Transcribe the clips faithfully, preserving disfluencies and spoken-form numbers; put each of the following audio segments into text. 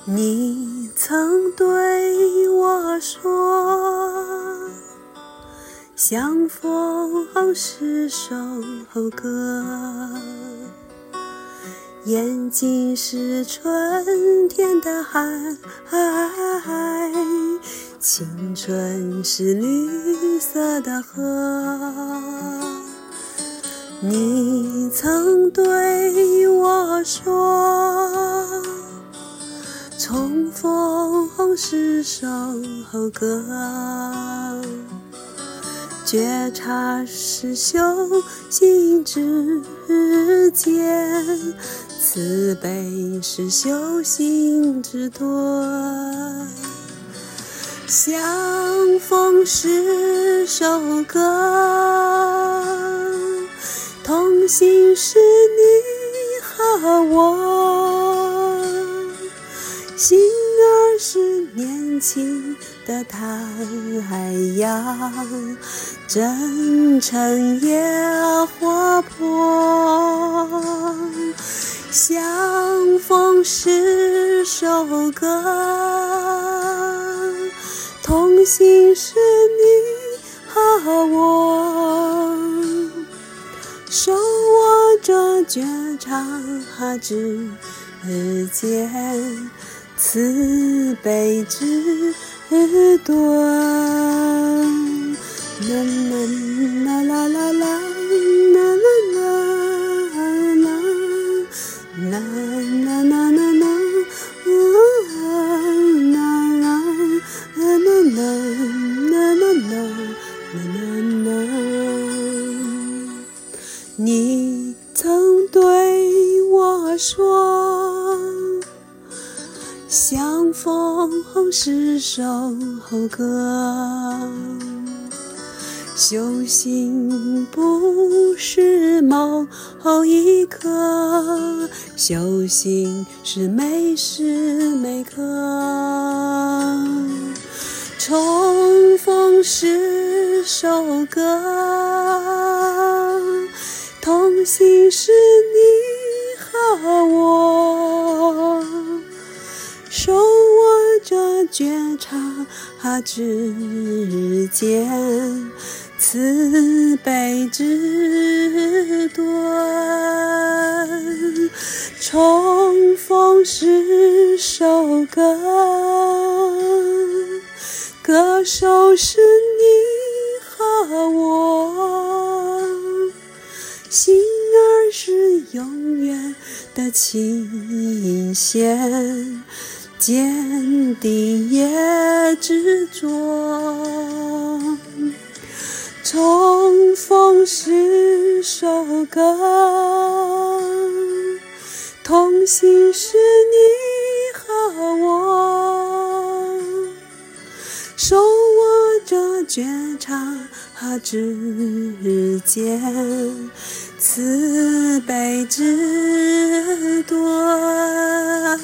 你曾对我说，相逢是首歌，眼睛是春天的海，青春是绿色的河。你曾对我说，重逢是首歌，觉察是修行之间，慈悲是修行之端。相逢是首歌，同行是你和我，心儿是年轻的太阳，真诚也活泼。相逢是首歌，同行是你和我，手握着觉察之间，慈悲之端。啦啦啦啦啦啦啦啦啦啦啦啦啦啦，啊啦啦啦啦啦啦啦啦啦。你曾对我说，相逢是首歌，修行不是某一刻，修行是每时每刻。重逢是首歌，同行是你和我，手握着觉察之间，慈悲之端。重逢是首歌，歌手是你和我，心儿是永远的琴弦，坚定也执着。重逢是首歌，同行是你和我，手握着觉察之间，慈悲之端。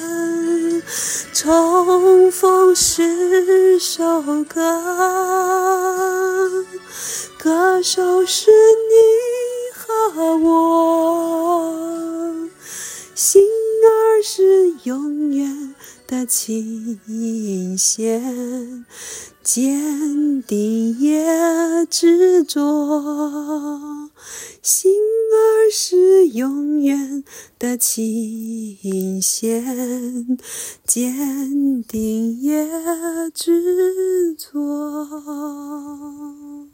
重逢是首歌，歌手是你和我，心儿是永远的琴弦，坚定也执着。心儿是永远的琴弦，坚定也执着。